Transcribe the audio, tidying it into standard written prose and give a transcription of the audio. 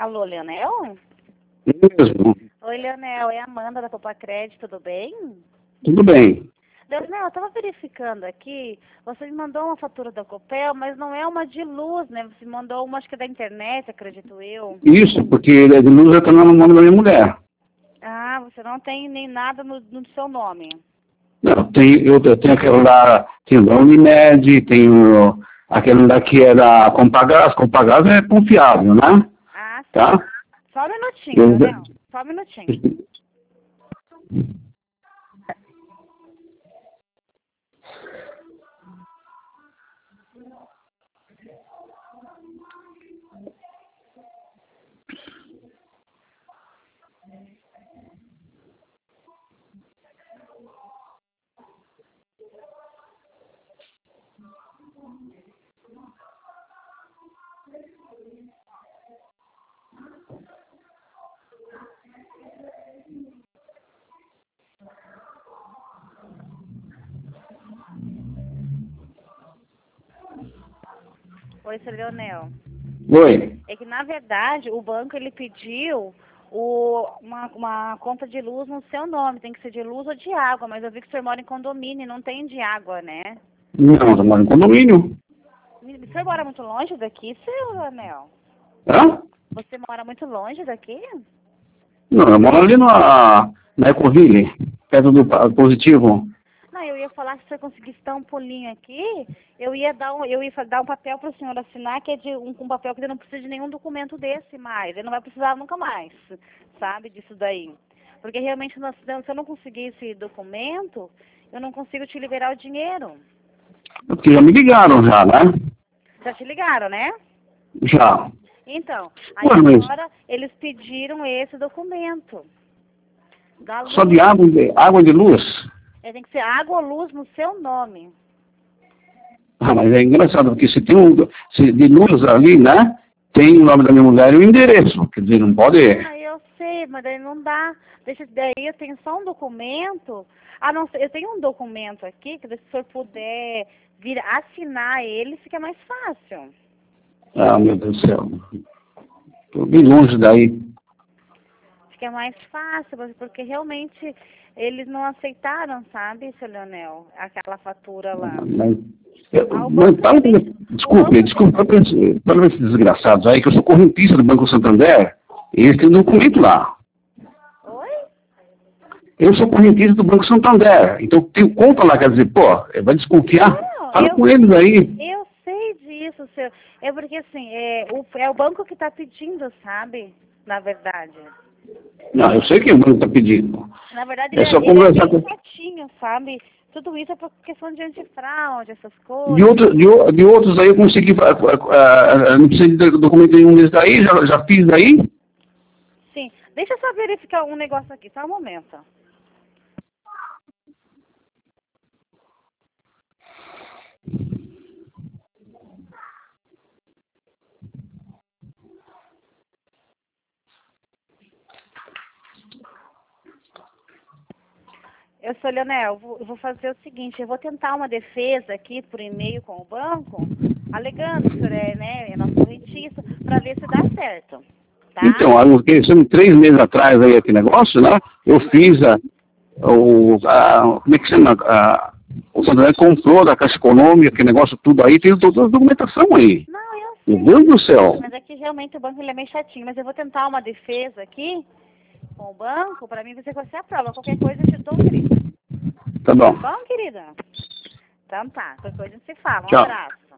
Alô, Leonel? Mesmo. Oi, Leonel, é a Amanda da Copa Crédito, tudo bem? Tudo bem. Leonel, eu estava verificando aqui, você me mandou uma fatura da Copel, mas não é uma de luz, né? Você mandou uma, acho que da internet, acredito eu. Isso, porque a luz já está no nome da minha mulher. Ah, você não tem nem nada no seu nome. Não, eu tenho aquela lá, tenho da Unimed, tenho aquele lá que era Compagás. Compagás é confiável, né? Ah, sim. Tá? Só um minutinho, Leonel. Só um minutinho. Oi, seu Leonel. Oi. É que, na verdade, o banco, ele pediu uma conta de luz no seu nome. Tem que ser de luz ou de água, mas eu vi que o senhor mora em condomínio e não tem de água, né? Não, eu moro em condomínio. O senhor mora muito longe daqui, seu Leonel? Hã? Você mora muito longe daqui? Não, eu moro ali na Ecoville, perto do Positivo. Não, eu ia falar que se você conseguisse dar um pulinho aqui, eu ia dar um papel para o senhor assinar, que é de um papel que ele não precisa de nenhum documento desse mais. Ele não vai precisar nunca mais, sabe, disso daí. Porque realmente, se eu não conseguir esse documento, eu não consigo te liberar o dinheiro. Porque já me ligaram já, né? Já te ligaram, né? Já. Então, aí Ué, mas agora eles pediram esse documento da luz. só de água de luz? Tem que ser água ou luz no seu nome. Ah, mas é engraçado, porque se tem se de luz ali, né? Tem o nome da minha mulher e o endereço. Quer dizer, não pode. Ah, eu sei, mas daí não dá. Deixa, daí eu tenho só um documento. Ah, não, eu tenho um documento aqui, que se o senhor puder vir assinar ele, fica mais fácil. Ah, meu Deus do céu. Estou bem longe daí. Fica mais fácil, porque realmente eles não aceitaram, sabe, seu Leonel, aquela fatura lá. Mas desculpa para esses desgraçados aí, que eu sou correntista do Banco Santander, e eles têm documento lá. Oi? Eu sou correntista do Banco Santander, então tenho conta lá, quer dizer, pô, vai desconfiar? Não, Fala com eles aí. eu sei disso, seu. É porque assim, é o banco que está pedindo, sabe? Na verdade. Não, eu sei que o banco está pedindo. Na verdade, É só ele é conversar bem com... chatinho, sabe? Tudo isso é por questão de antifraude, essas De coisas. de outros aí eu consegui, não precisa de documento nenhum desses aí, já fiz aí. Sim. Deixa eu só verificar um negócio aqui, só um momento. Eu sou Leonel, eu vou fazer o seguinte, eu vou tentar uma defesa aqui por e-mail com o banco, alegando que o senhor é nosso correntista, para ver se dá certo, tá? Então, são 3 meses atrás aí aquele negócio, né? Eu fiz como é que chama? O Santander comprou da Caixa Econômica, aquele negócio tudo aí, tem toda a documentação aí. Não, eu sei. Meu Deus do céu. Mas aqui realmente o banco ele é meio chatinho, mas eu vou tentar uma defesa aqui com o banco, para mim você aprova. Qualquer coisa eu te dou um grito. Tá bom. Tá bom, querida? Então tá, qualquer coisa a gente se fala. Um Tchau. abraço.